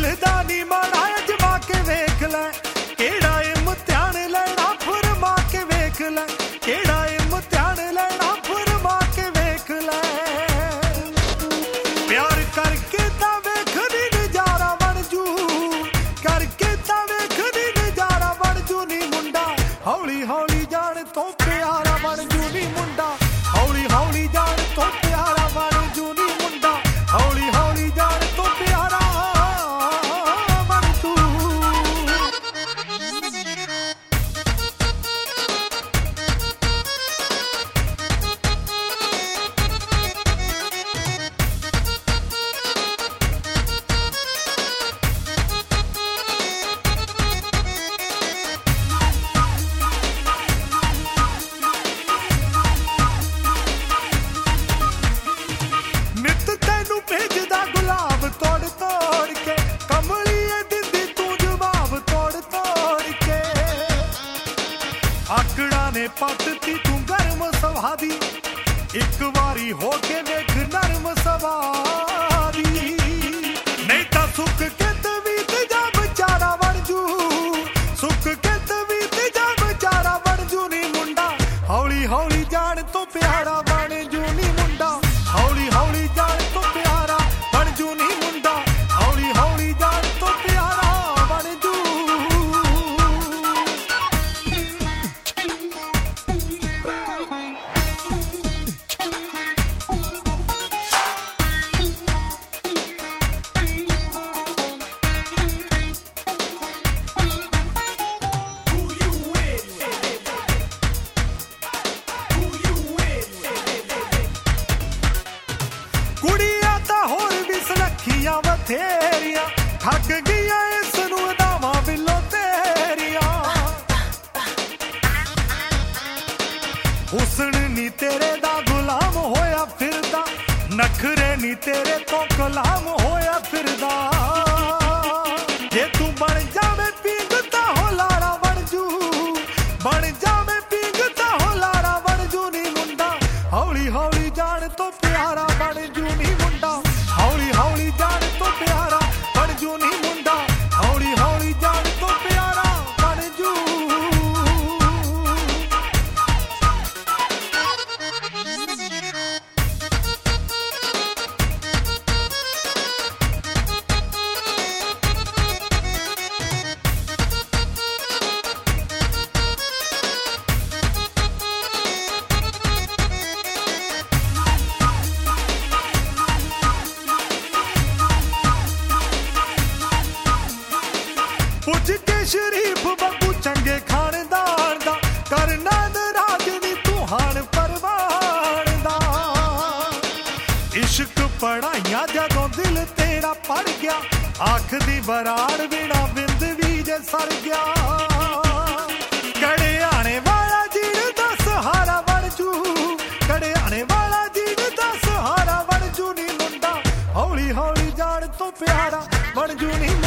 दिखदा नी माड़ा अजमा के वेख लै केड़ा इम्तिहान लैना फरमा के वेख लै केड़ा इम्तिहान लैना फरमा के वेख लै प्यार करके तां वेखदी नजारा बन जू करके तां वेखदी नजारा बन जू नी मुंडा हौली हौली जान तो प्यारा बन जू नी मुंडा हौली हौली जान तो प्यारा बन जू नी मुंडा हौली हौली जान तो प्यारा बन जू नित तैनू भेजदा गुलाब तोड़ तोड़ के कमलिए दिंदी तू जवाब तोड़ तोड़ के आकड़ा ने पटती तू गर्म सवादी एक बारी होके वेख नरम सवादी नहीं तां सुख के तवीत जा बेचारा बन जू सुख के तवीत जा बेचारा बन जू नी मुंडा हौली हौली जान तो प्यारा बन जू नी मुंडा हौली हौली जान तो प्यारा बन जू नी मुंडा हौली हौली जान तो प्यारा बन जू कुड़ियां तां होर भी सुलखियां बथेरियां ठग गईयां इस नूं अदावां बिल्लो तेरियां हुस्न नी तेरे दा गुलाम होया फिरदा नखरे नी तेरे तो गुलाम होया फिरदा जे तू बन जावे पींग तां हो लारा बन जू बन जावे पींग तां हो लारा बन जू नी मुंडा हौली हौली जान तो प्यारा बन जू नी मुंडा हौली हौली जान तो प्यारा बन जू नी मुंडा हौली हौली जान तो प्यारा बन जू पुज के शरीफ बंगू चंगे खानदान दा करना नाराज नी तू हान परवान दा इश्क पढ़ाइयां जदों दिल तेरा पड़ गया आख दी बराड़ बिना बिंद भी जे सर गया कड़े आने वाला जीण दा सहारा बन जू कड़े आने वाला जीण दा सहारा बन जू नी मुंडा हौली हौली जान तो प्यारा बन जू नी